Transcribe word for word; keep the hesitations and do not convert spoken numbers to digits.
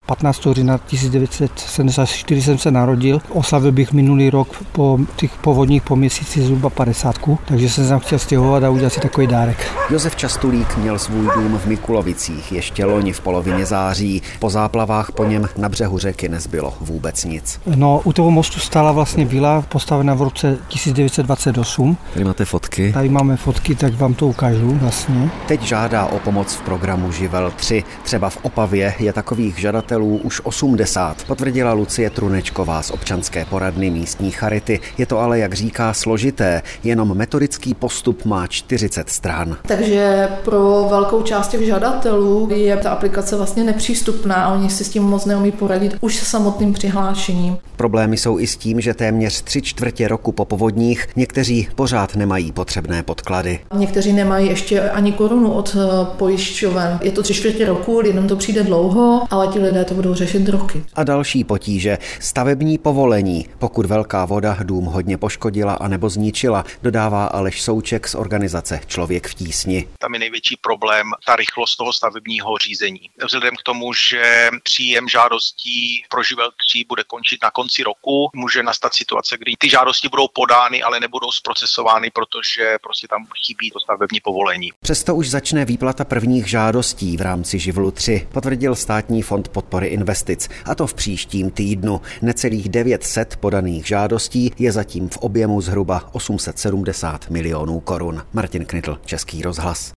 patnáctého října tisíc devět set sedmdesát čtyři jsem se narodil. Oslavil bych minulý rok po těch povodních po měsíci zhruba padesátku, takže jsem se tam chtěl stěhovat a udělat si takový dárek. Josef Častulík měl svůj dům v Mikulovicích ještě loni v polovině září. Po záplavách po něm na břehu řeky nezbylo vůbec nic. No, u toho mostu stála vlastně vila postavená v roce tisíc devět set dvacet osm. Tady máte fotky. Tady máme fotky, tak vám to ukážu vlastně. Teď žádá o pomoc v programu Živel tři. Třeba v Opavě je takových žadatelů už osmdesát, potvrdila Lucie Trunečková z občanské poradny místní charity. Je to ale, jak říká, složité. Jenom metodický postup má čtyřicet stran. Takže pro velkou část těch žadatelů je ta aplikace vlastně nepřístupná a oni si s tím moc neumí poradit už se samotným přihlášením. Problémy jsou i s tím, že téměř tři čtvrtě roku po povodních někteří pořád nemají potřebné podklady. Někteří nemají ještě ani korunu od pojišťoven. Je to tři čtvrtě roku, lidem to přijde dlouho, ale ti lidé to budou řešit roky. A další potíže. Stavební povolení. Pokud velká voda dům hodně poškodila anebo zničila, dodává Aleš Souček z organizace Člověk v tísni. Tam je největší problém ta rychlost toho stavebního řízení. Vzhledem k tomu, že příjem žádostí pro Živel tři bude končit na konci roku, může nastat situace, kdy ty žádosti budou podány, ale nebudou zprocesovány, protože prostě tam chybí to stavební povolení. Přesto už začne výplata prvních žádostí v rámci Živlu tři, potvrdil Státní fond podpory investic, a to v příštím týdnu. Necelých devět set podaných žádostí je zatím v objemu zhruba osm set sedmdesát milionů korun. Martin Knitl, Český rozhlas.